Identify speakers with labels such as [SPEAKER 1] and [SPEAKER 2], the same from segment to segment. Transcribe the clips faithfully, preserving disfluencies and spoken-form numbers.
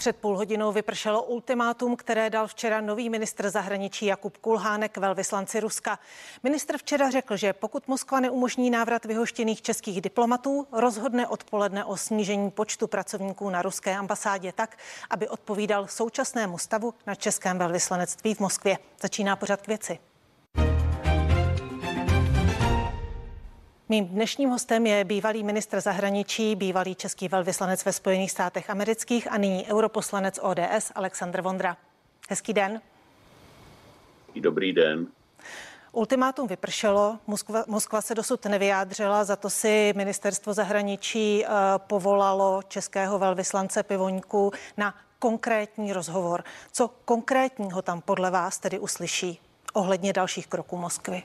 [SPEAKER 1] Před půl hodinou vypršelo ultimátum, které dal včera nový ministr zahraničí Jakub Kulhánek velvyslanci Ruska. Ministr včera řekl, že pokud Moskva neumožní návrat vyhoštěných českých diplomatů, rozhodne odpoledne o snížení počtu pracovníků na ruské ambasádě tak, aby odpovídal současnému stavu na českém velvyslanectví v Moskvě. Začíná pořad K věci. Mým dnešním hostem je bývalý ministr zahraničí, bývalý český velvyslanec ve Spojených státech amerických a nyní europoslanec O D S Alexandr Vondra. Hezký den.
[SPEAKER 2] Dobrý den.
[SPEAKER 1] Ultimátum vypršelo, Moskva, Moskva se dosud nevyjádřila, za to si ministerstvo zahraničí uh, povolalo českého velvyslance Pivoňku na konkrétní rozhovor. Co konkrétního tam podle vás tedy uslyší ohledně dalších kroků Moskvy?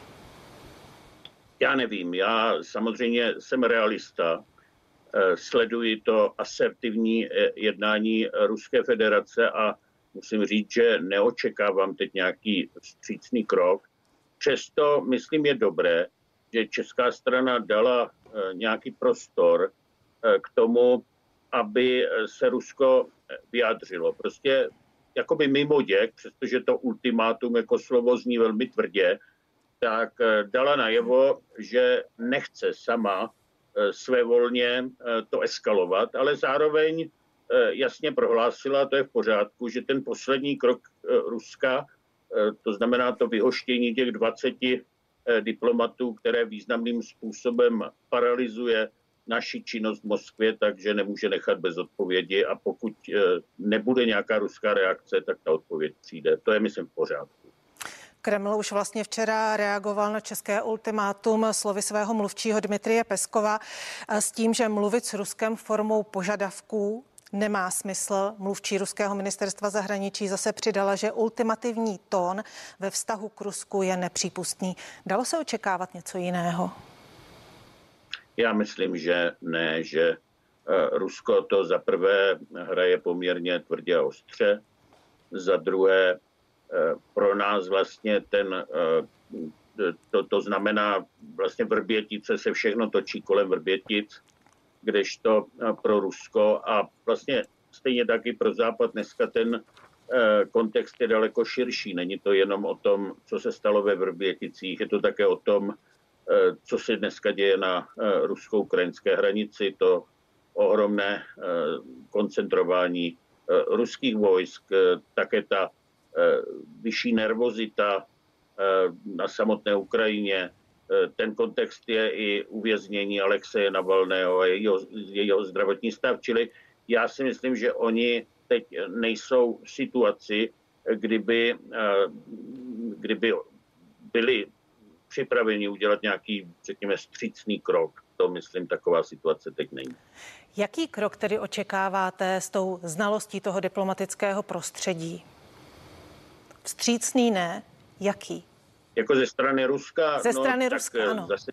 [SPEAKER 2] Já nevím, já samozřejmě jsem realista, sleduji to asertivní jednání Ruské federace a musím říct, že neočekávám teď nějaký vstřícný krok. Přesto, myslím, je dobré, že česká strana dala nějaký prostor k tomu, aby se Rusko vyjádřilo. Prostě jakoby mimo děk, přestože to ultimátum jako slovo zní velmi tvrdě, tak dala najevo, že nechce sama svévolně to eskalovat, ale zároveň jasně prohlásila, to je v pořádku, že ten poslední krok Ruska, to znamená to vyhoštění těch dvaceti diplomatů, které významným způsobem paralyzuje naši činnost v Moskvě, takže nemůže nechat bez odpovědi a pokud nebude nějaká ruská reakce, tak ta odpověď přijde. To je, myslím, v pořádku.
[SPEAKER 1] Kreml už vlastně včera reagoval na české ultimátum slovy svého mluvčího Dmitrije Peskova s tím, že mluvit s Ruskem formou požadavků nemá smysl. Mluvčí ruského ministerstva zahraničí zase přidala, že ultimativní tón ve vztahu k Rusku je nepřípustný. Dalo se očekávat něco jiného?
[SPEAKER 2] Já myslím, že ne, že Rusko to za prvé hraje poměrně tvrdě a ostře, za druhé pro nás vlastně ten, to, to znamená vlastně Vrbětice se všechno točí kolem Vrbětic, kdežto pro Rusko a vlastně stejně taky pro Západ dneska ten kontext je daleko širší. Není to jenom o tom, co se stalo ve Vrběticích, je to také o tom, co se dneska děje na rusko-ukrajinské hranici, to ohromné koncentrování ruských vojsk, také ta vyšší nervozita na samotné Ukrajině. Ten kontext je i uvěznění Alexeje Navalného a jeho, jeho zdravotní stav. Čili já si myslím, že oni teď nejsou v situaci, kdyby, kdyby byli připraveni udělat nějaký, řekněme, vstřícný krok. To, myslím, taková situace teď není.
[SPEAKER 1] Jaký krok tedy očekáváte s tou znalostí toho diplomatického prostředí? Vstřícný ne, jaký?
[SPEAKER 2] Jako ze strany Ruska?
[SPEAKER 1] Ze strany
[SPEAKER 2] no,
[SPEAKER 1] Ruska, ano.
[SPEAKER 2] Zase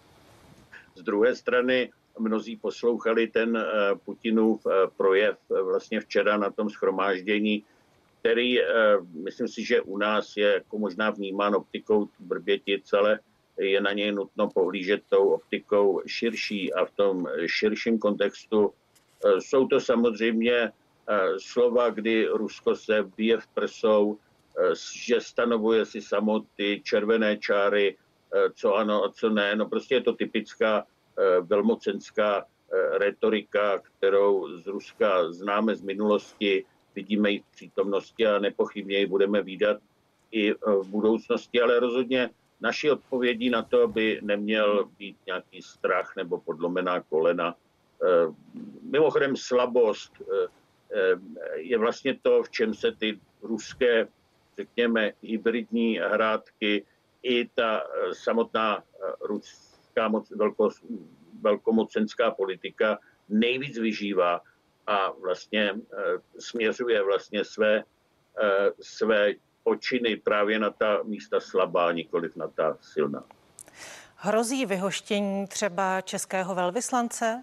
[SPEAKER 2] z druhé strany mnozí poslouchali ten uh, Putinův uh, projev uh, vlastně včera na tom shromáždění, který, uh, myslím si, že u nás je jako možná vnímán optikou Vrbětic, ale je na něj nutno pohlížet tou optikou širší a v tom širším kontextu uh, jsou to samozřejmě uh, slova, kdy Rusko se bije v prsou, že stanovuje si samo ty červené čáry, co ano a co ne. No prostě je to typická velmocenská retorika, kterou z Ruska známe z minulosti, vidíme ji v přítomnosti a nepochybně ji budeme vídat i v budoucnosti, ale rozhodně naší odpovědí na to, aby neměl být nějaký strach nebo podlomená kolena. Mimochodem slabost je vlastně to, v čem se ty ruské, řekněme, hybridní hrátky i ta samotná ruská moc, velko, velkomocenská politika nejvíc vyžívá a vlastně e, směřuje vlastně své, e, své počiny právě na ta místa slabá, nikoliv na ta silná.
[SPEAKER 1] Hrozí vyhoštění třeba českého velvyslance?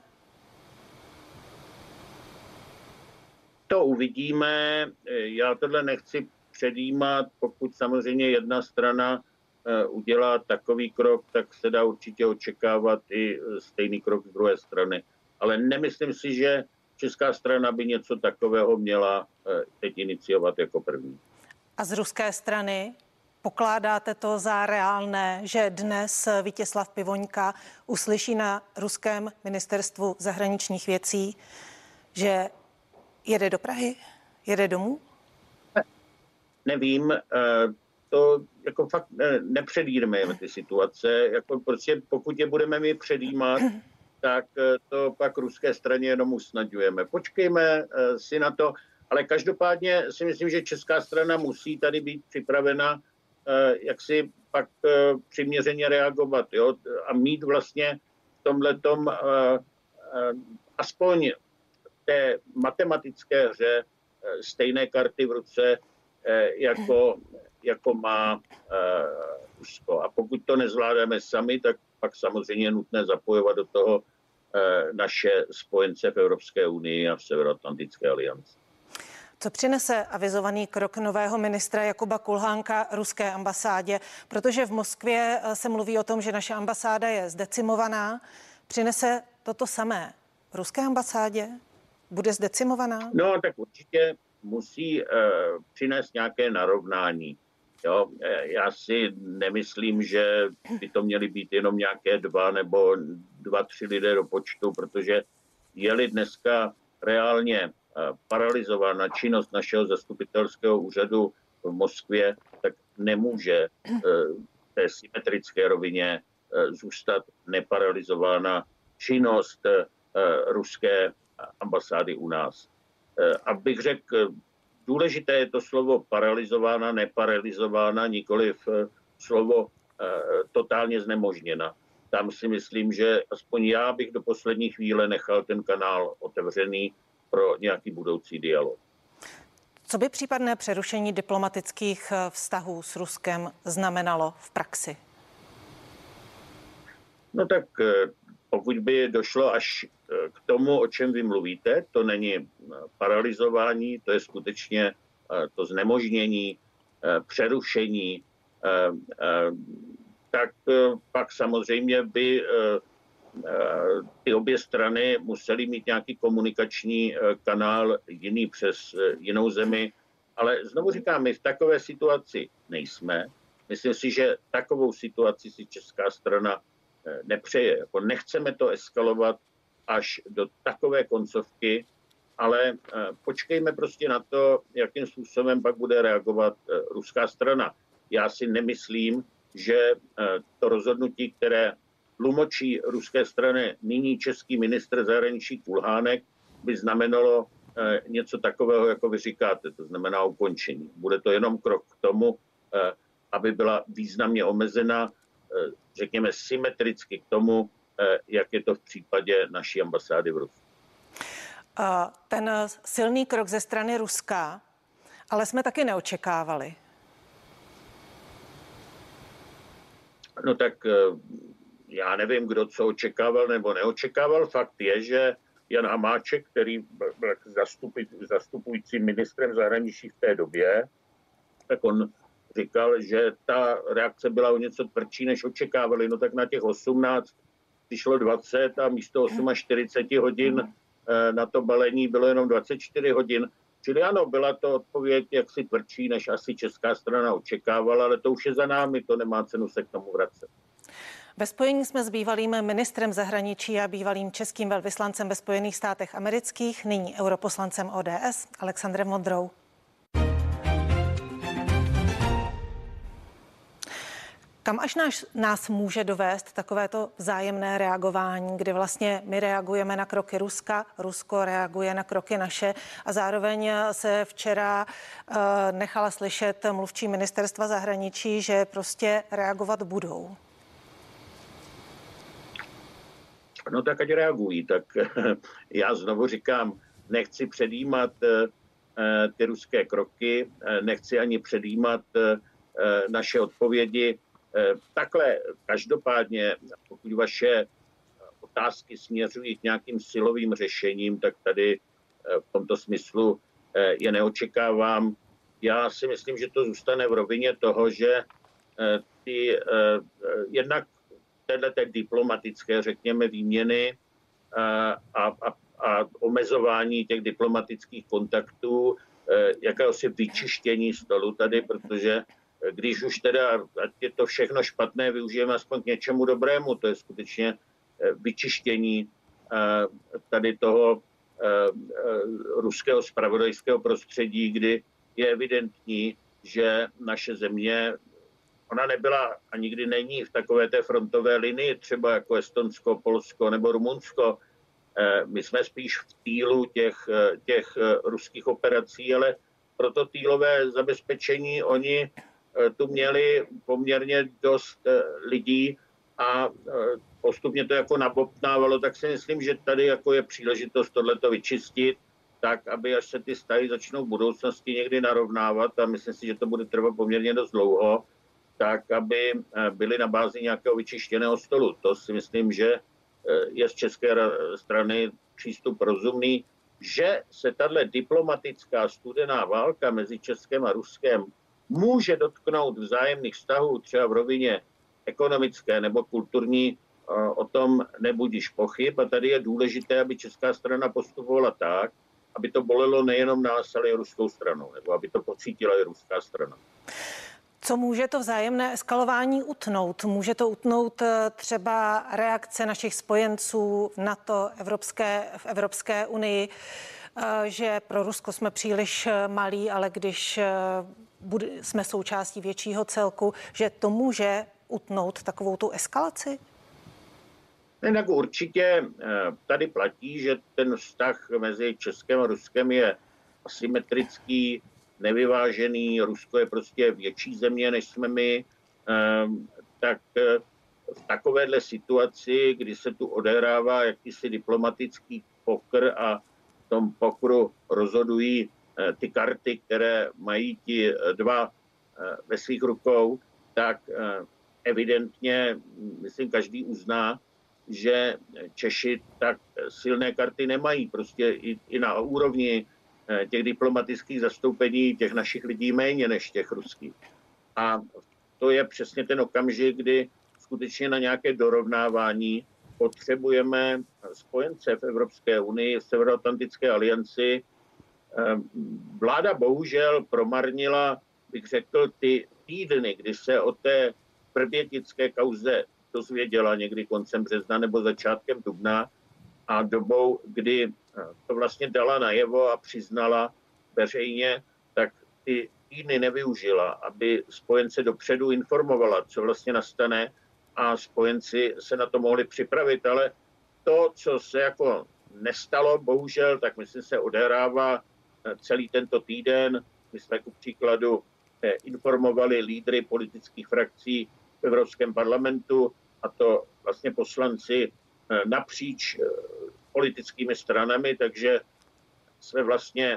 [SPEAKER 2] To uvidíme. Já tohle nechci předjímat, pokud samozřejmě jedna strana udělá takový krok, tak se dá určitě očekávat i stejný krok z druhé strany. Ale nemyslím si, že česká strana by něco takového měla teď iniciovat jako první.
[SPEAKER 1] A z ruské strany pokládáte to za reálné, že dnes Vítězslav Pivoňka uslyší na ruském ministerstvu zahraničních věcí, že jede do Prahy, jede domů?
[SPEAKER 2] Nevím, to jako fakt nepředjímáme ty situace, jako prostě pokud je budeme my předjímat, tak to pak ruské straně jenom usnadňujeme. Počkejme si na to, ale každopádně si myslím, že česká strana musí tady být připravena, jak si pak přiměřeně reagovat, jo? A mít vlastně v tomhletom aspoň té matematické hře stejné karty v ruce, jako, jako má Rusko. A pokud to nezvládáme sami, tak pak samozřejmě je nutné zapojovat do toho naše spojence v Evropské unii a v Severoatlantické alianci.
[SPEAKER 1] Co přinese avizovaný krok nového ministra Jakuba Kulhánka ruské ambasádě? Protože v Moskvě se mluví o tom, že naše ambasáda je zdecimovaná. Přinese toto samé ruské ambasádě? Bude zdecimovaná?
[SPEAKER 2] No, tak určitě musí uh, přinést nějaké narovnání. Jo? Já si nemyslím, že by to měly být jenom nějaké dva nebo dva, tři lidé do počtu, protože je-li dneska reálně paralizována činnost našeho zastupitelského úřadu v Moskvě, tak nemůže v té symetrické rovině zůstat neparalizována činnost ruské ambasády u nás. Abych řekl, důležité je to slovo paralizována, neparalizována, nikoliv slovo totálně znemožněna. Tam si myslím, že aspoň já bych do poslední chvíle nechal ten kanál otevřený pro nějaký budoucí dialog.
[SPEAKER 1] Co by případné přerušení diplomatických vztahů s Ruskem znamenalo v praxi?
[SPEAKER 2] No tak pokud by došlo až k tomu, o čem vy mluvíte, to není paralizování, to je skutečně to znemožnění, přerušení, tak pak samozřejmě by ty obě strany musely mít nějaký komunikační kanál jiný přes jinou zemi, ale znovu říkám, my v takové situaci nejsme. Myslím si, že takovou situaci si česká strana nepřeje. Jako nechceme to eskalovat až do takové koncovky, ale počkejme prostě na to, jakým způsobem pak bude reagovat ruská strana. Já si nemyslím, že to rozhodnutí, které tlumočí ruské strany nyní český ministr zahraničí Kulhánek, by znamenalo něco takového, jako vy říkáte, to znamená ukončení. Bude to jenom krok k tomu, aby byla významně omezena, řekněme, symetricky k tomu, jak je to v případě naší ambasády v Rusku.
[SPEAKER 1] Ten silný krok ze strany Ruska, ale jsme taky neočekávali.
[SPEAKER 2] No tak já nevím, kdo co očekával nebo neočekával. Fakt je, že Jan Hamáček, který byl zastupujícím ministrem zahraničí v té době, tak on říkal, že ta reakce byla o něco tvrdší, než očekávali. No tak na těch osmnáct přišlo dvacet a místo čtyřicet osm hodin na to balení bylo jenom dvacet čtyři hodin. Čili ano, byla to odpověď jaksi tvrdší, než asi česká strana očekávala, ale to už je za námi, to nemá cenu se k tomu vracet.
[SPEAKER 1] Ve spojení jsme s bývalým ministrem zahraničí a bývalým českým velvyslancem ve Spojených státech amerických, nyní europoslancem O D S, Alexandrem Vondrou. Kam až nás, nás může dovést takovéto vzájemné reagování, kdy vlastně my reagujeme na kroky Ruska, Rusko reaguje na kroky naše a zároveň se včera uh, nechala slyšet mluvčí ministerstva zahraničí, že prostě reagovat budou.
[SPEAKER 2] No tak ať reagují, tak já znovu říkám, nechci předjímat uh, ty ruské kroky, nechci ani předjímat uh, naše odpovědi. Takhle každopádně, pokud vaše otázky směřují k nějakým silovým řešením, tak tady v tomto smyslu je neočekávám. Já si myslím, že to zůstane v rovině toho, že ty jednak této diplomatické, řekněme, výměny a, a, a a omezování těch diplomatických kontaktů, jakéhosi vyčištění stolu tady, protože když už teda, ať je to všechno špatné, využijeme aspoň k něčemu dobrému, to je skutečně vyčištění tady toho ruského zpravodajského prostředí, kdy je evidentní, že naše země, ona nebyla a nikdy není v takové té frontové linii, třeba jako Estonsko, Polsko nebo Rumunsko. My jsme spíš v týlu těch, těch ruských operací, ale pro to týlové zabezpečení oni tu měli poměrně dost lidí a postupně to jako nabobtnávalo, tak si myslím, že tady jako je příležitost tohleto vyčistit, tak, aby až se ty vztahy začnou v budoucnosti někdy narovnávat, a myslím si, že to bude trvat poměrně dost dlouho, tak, aby byly na bázi nějakého vyčištěného stolu. To si myslím, že je z české strany přístup rozumný, že se tato diplomatická studená válka mezi Českem a Ruskem může dotknout vzájemných vztahů třeba v rovině ekonomické nebo kulturní, o tom nebudíš pochyb. A tady je důležité, aby česká strana postupovala tak, aby to bolelo nejenom nás, ale i ruskou stranu, nebo aby to pocítila i ruská strana.
[SPEAKER 1] Co může to vzájemné eskalování utnout? Může to utnout třeba reakce našich spojenců v NATO, Evropské, v Evropské unii, že pro Rusko jsme příliš malí, ale když jsme součástí většího celku, že to může utnout takovou tu eskalaci?
[SPEAKER 2] Tak určitě tady platí, že ten vztah mezi Českem a Ruskem je asymetrický, nevyvážený. Rusko je prostě větší země, než jsme my. Tak v takovéhle situaci, kdy se tu odehrává jakýsi diplomatický pokr a v tom pokru rozhodují ty karty, které mají ti dva ve svých rukou, tak evidentně, myslím, každý uzná, že Češi tak silné karty nemají. Prostě i, i na úrovni těch diplomatických zastoupení těch našich lidí méně než těch ruských. A to je přesně ten okamžik, kdy skutečně na nějaké dorovnávání potřebujeme spojence v Evropské unii, v Severoatlantické alianci. Vláda bohužel promarnila, bych řekl, ty týdny, kdy se o té vrbětické kauze dozvěděla někdy koncem března nebo začátkem dubna, a dobou, kdy to vlastně dala najevo a přiznala veřejně, tak ty týdny nevyužila, aby spojence dopředu informovala, co vlastně nastane, a spojenci se na to mohli připravit. Ale to, co se jako nestalo, bohužel, tak myslím se odehrává celý tento týden. My jsme ku příkladu informovali lídry politických frakcí v Evropském parlamentu, a to vlastně poslanci napříč politickými stranami, takže jsme vlastně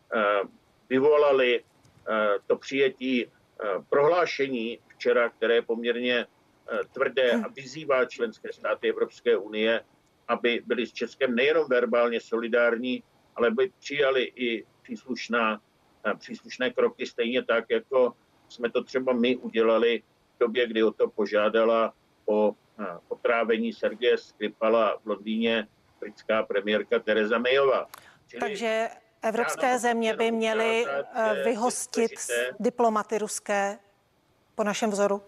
[SPEAKER 2] vyvolali to přijetí prohlášení včera, které je poměrně tvrdé a vyzývá členské státy Evropské unie, aby byli s Českem nejenom verbálně solidární, ale by přijali i příslušná, příslušné kroky, stejně tak, jako jsme to třeba my udělali v době, kdy o to požádala o otrávení Sergeje Skripala v Londýně britská premiérka Theresa Mayová.
[SPEAKER 1] Čili takže evropské země by měly vyhostit diplomaty ruské po našem vzoru?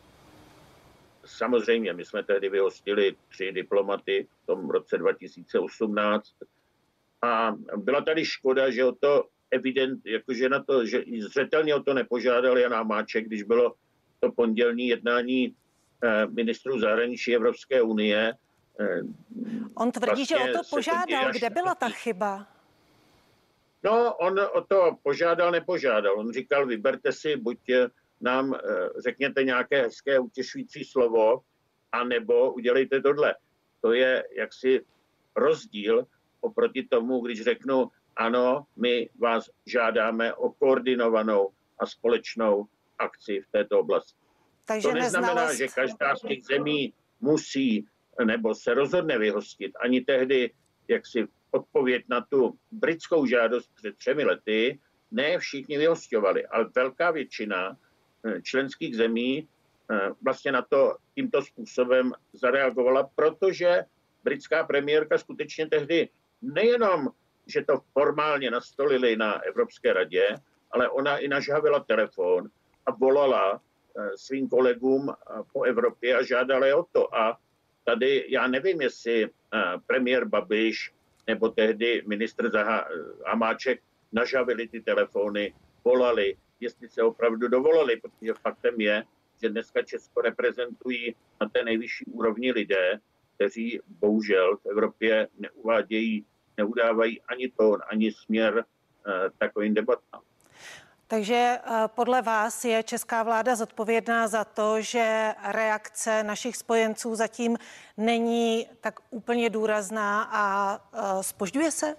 [SPEAKER 2] Samozřejmě, my jsme tehdy vyhostili tři diplomaty v tom roce dva tisíce osmnáct a byla tady škoda, že o to evident, jakože na to, že zřetelně o to nepožádal Jan Hamáček, když bylo to pondělní jednání ministrů zahraničí Evropské unie.
[SPEAKER 1] On tvrdí, vlastně, že o to požádal. Kde byla ta chyba?
[SPEAKER 2] No, on o to požádal, nepožádal. On říkal, vyberte si, buď nám řekněte nějaké hezké utěšující slovo, anebo udělejte tohle. To je jaksi rozdíl oproti tomu, když řeknu, ano, my vás žádáme o koordinovanou a společnou akci v této oblasti.
[SPEAKER 1] Takže
[SPEAKER 2] to neznamená,
[SPEAKER 1] neznalost...
[SPEAKER 2] že každá z těch zemí musí nebo se rozhodne vyhostit. Ani tehdy, jak si odpověď na tu britskou žádost před třemi lety, ne všichni vyhosťovali, ale velká většina členských zemí vlastně na to tímto způsobem zareagovala, protože britská premiérka skutečně tehdy nejenom, že to formálně nastolili na Evropské radě, ale ona i nažhavila telefon a volala svým kolegům po Evropě a žádala je o to. A tady já nevím, jestli premiér Babiš nebo tehdy ministr Hamáček nažavili ty telefony, volali, jestli se opravdu dovolali, protože faktem je, že dneska Česko reprezentují na té nejvyšší úrovni lidé, kteří bohužel v Evropě neuvádějí, neudávají ani tón, ani směr eh, takovým debatám.
[SPEAKER 1] Takže podle vás je česká vláda zodpovědná za to, že reakce našich spojenců zatím není tak úplně důrazná a zpožďuje se?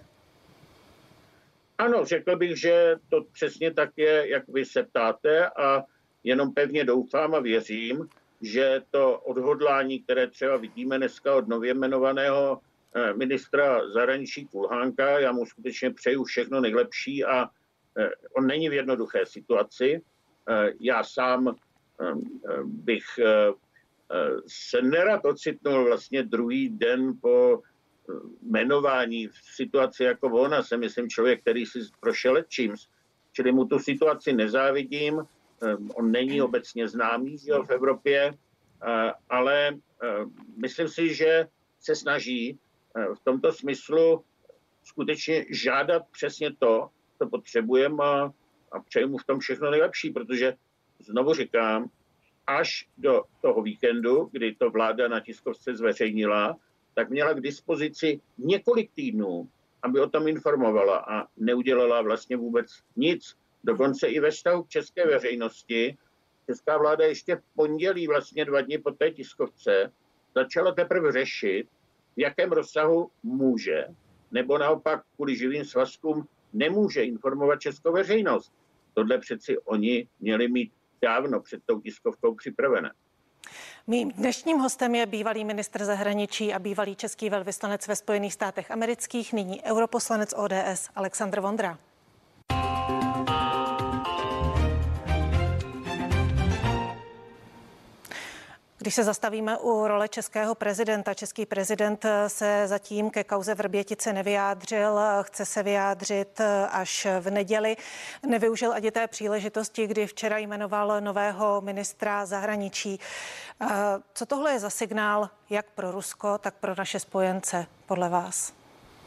[SPEAKER 2] Ano, řekl bych, že to přesně tak je, jak vy se ptáte, a jenom pevně doufám a věřím, že to odhodlání, které třeba vidíme dneska od nově jmenovaného ministra zahraničí Kulhánka, já mu skutečně přeju všechno nejlepší a on není v jednoduché situaci. Já sám bych se nerad ocitnul vlastně druhý den po jmenování v situaci jako on. A jsem, myslím, člověk, který si prošel čím. Čili mu tu situaci nezávidím. On není obecně známý v Evropě, ale myslím si, že se snaží v tomto smyslu skutečně žádat přesně to, co potřebujeme, a, a přeju mu v tom všechno nejlepší, protože znovu říkám, až do toho víkendu, kdy to vláda na tiskovce zveřejnila, tak měla k dispozici několik týdnů, aby o tom informovala a neudělala vlastně vůbec nic. Dokonce i ve vztahu k české veřejnosti česká vláda ještě v pondělí, vlastně dva dny po té tiskovce, začala teprve řešit, v jakém rozsahu může, nebo naopak kvůli živým svazkům nemůže informovat českou veřejnost. Tohle přeci oni měli mít dávno před tou tiskovkou připravené.
[SPEAKER 1] Mým dnešním hostem je bývalý ministr zahraničí a bývalý český velvyslanec ve Spojených státech amerických, nyní europoslanec O D S Alexandr Vondra. Když se zastavíme u role českého prezidenta, český prezident se zatím ke kauze Vrbětice nevyjádřil, chce se vyjádřit až v neděli. Nevyužil ani té příležitosti, kdy včera jmenoval nového ministra zahraničí. Co tohle je za signál jak pro Rusko, tak pro naše spojence, podle vás?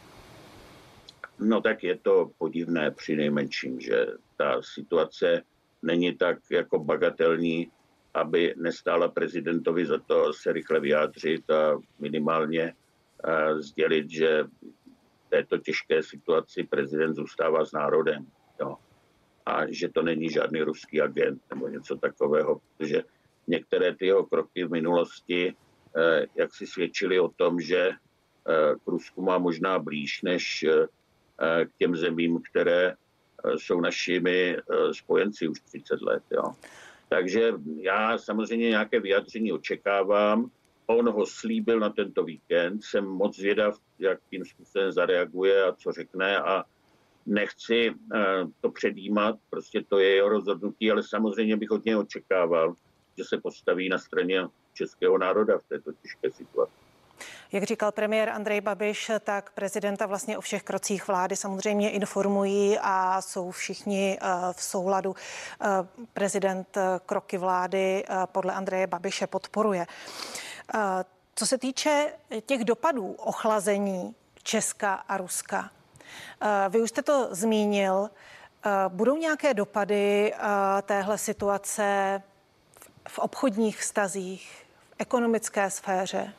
[SPEAKER 2] No tak je to podivné při nejmenším, že ta situace není tak jako bagatelní, aby nestála prezidentovi za to se rychle vyjádřit a minimálně a sdělit, že v této těžké situaci prezident zůstává s národem. Jo. A že to není žádný ruský agent nebo něco takového, protože některé ty jeho kroky v minulosti eh, jak si svědčily o tom, že eh, k Rusku má možná blíž než eh, k těm zemím, které eh, jsou našimi eh, spojenci už třicet let. Jo. Takže já samozřejmě nějaké vyjádření očekávám. On ho slíbil na tento víkend. Jsem moc zvědav, jakým způsobem zareaguje a co řekne, a nechci to předjímat. Prostě to je jeho rozhodnutí, ale samozřejmě bych od něj očekával, že se postaví na straně českého národa v této těžké situaci.
[SPEAKER 1] Jak říkal premiér Andrej Babiš, tak prezidenta vlastně o všech krocích vlády samozřejmě informují a jsou všichni v souladu. Prezident kroky vlády podle Andreje Babiše podporuje. Co se týče těch dopadů ochlazení Česka a Ruska, vy už jste to zmínil, budou nějaké dopady téhle situace v obchodních vztazích, v ekonomické sféře?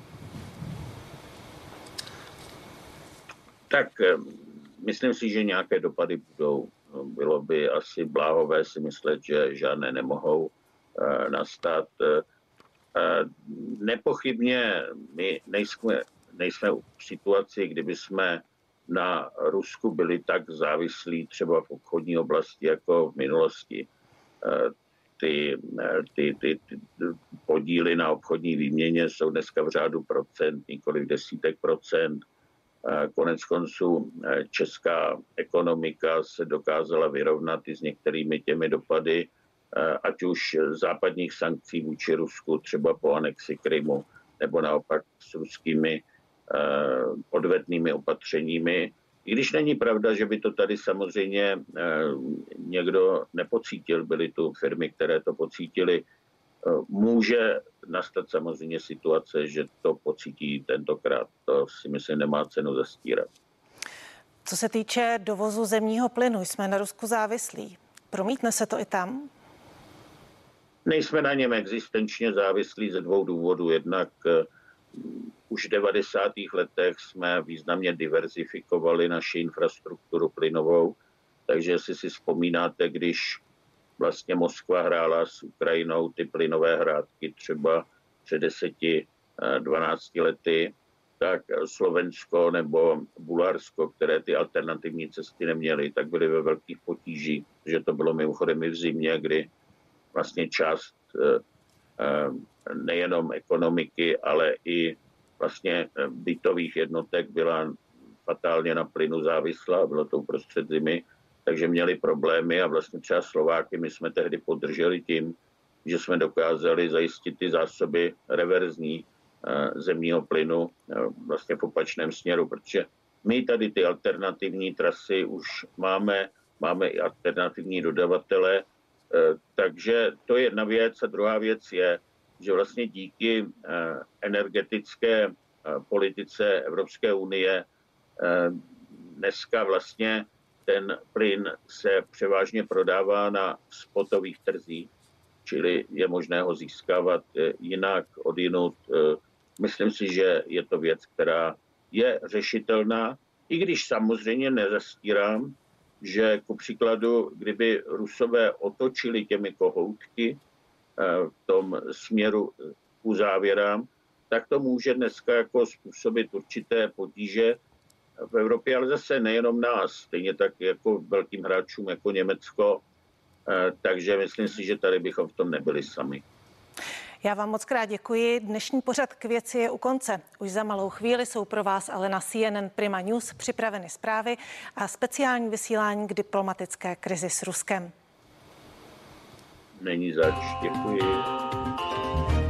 [SPEAKER 2] Tak myslím si, že nějaké dopady budou. Bylo by asi bláhové si myslet, že žádné nemohou uh, nastat. Uh, nepochybně my nejsme, nejsme v situaci, kdyby jsme na Rusku byli tak závislí třeba v obchodní oblasti jako v minulosti. Uh, ty, ty, ty, ty podíly na obchodní výměně jsou dneska v řádu procent, několik desítek procent. Konec konců česká ekonomika se dokázala vyrovnat i s některými těmi dopady, ať už západních sankcí vůči Rusku, třeba po anexi Krymu, nebo naopak s ruskými odvetnými opatřeními. I když není pravda, že by to tady samozřejmě někdo nepocítil, byly tu firmy, které to pocítily. Může nastat samozřejmě situace, že to pocítí tentokrát. To si myslím nemá cenu zastírat.
[SPEAKER 1] Co se týče dovozu zemního plynu, jsme na Rusku závislí. Promítne se to i tam?
[SPEAKER 2] Nejsme na něm existenčně závislí ze dvou důvodů. Jednak už v devadesátých letech jsme významně diverzifikovali naši infrastrukturu plynovou, takže jestli si vzpomínáte, když vlastně Moskva hrála s Ukrajinou ty plynové hrátky třeba před deseti, dvanácti lety, tak Slovensko nebo Bulharsko, které ty alternativní cesty neměly, tak byly ve velkých potížích, že to bylo mimochodem i v zimě, kdy vlastně část nejenom ekonomiky, ale i vlastně bytových jednotek byla fatálně na plynu závislá, bylo to uprostřed zimy, takže měli problémy a vlastně třeba Slováky my jsme tehdy podrželi tím, že jsme dokázali zajistit ty zásoby reverzní zemního plynu vlastně v opačném směru, protože my tady ty alternativní trasy už máme, máme i alternativní dodavatele, takže to je jedna věc a druhá věc je, že vlastně díky energetické politice Evropské unie dneska vlastně ten plyn se převážně prodává na spotových trzích, čili je možné ho získávat jinak odjinud. Myslím si, že je to věc, která je řešitelná, i když samozřejmě nezastírám, že ku příkladu, kdyby Rusové otočili těmi kohoutky v tom směru k uzávěrám, tak to může dneska jako způsobit určité potíže v Evropě, ale zase nejenom nás, stejně tak jako velkým hráčům jako Německo, takže myslím si, že tady bychom v tom nebyli sami.
[SPEAKER 1] Já vám moc krát děkuji. Dnešní pořad K věci je u konce. Už za malou chvíli jsou pro vás ale na C N N Prima News připraveny zprávy a speciální vysílání k diplomatické krizi s Ruskem.
[SPEAKER 2] Není zač, děkuji.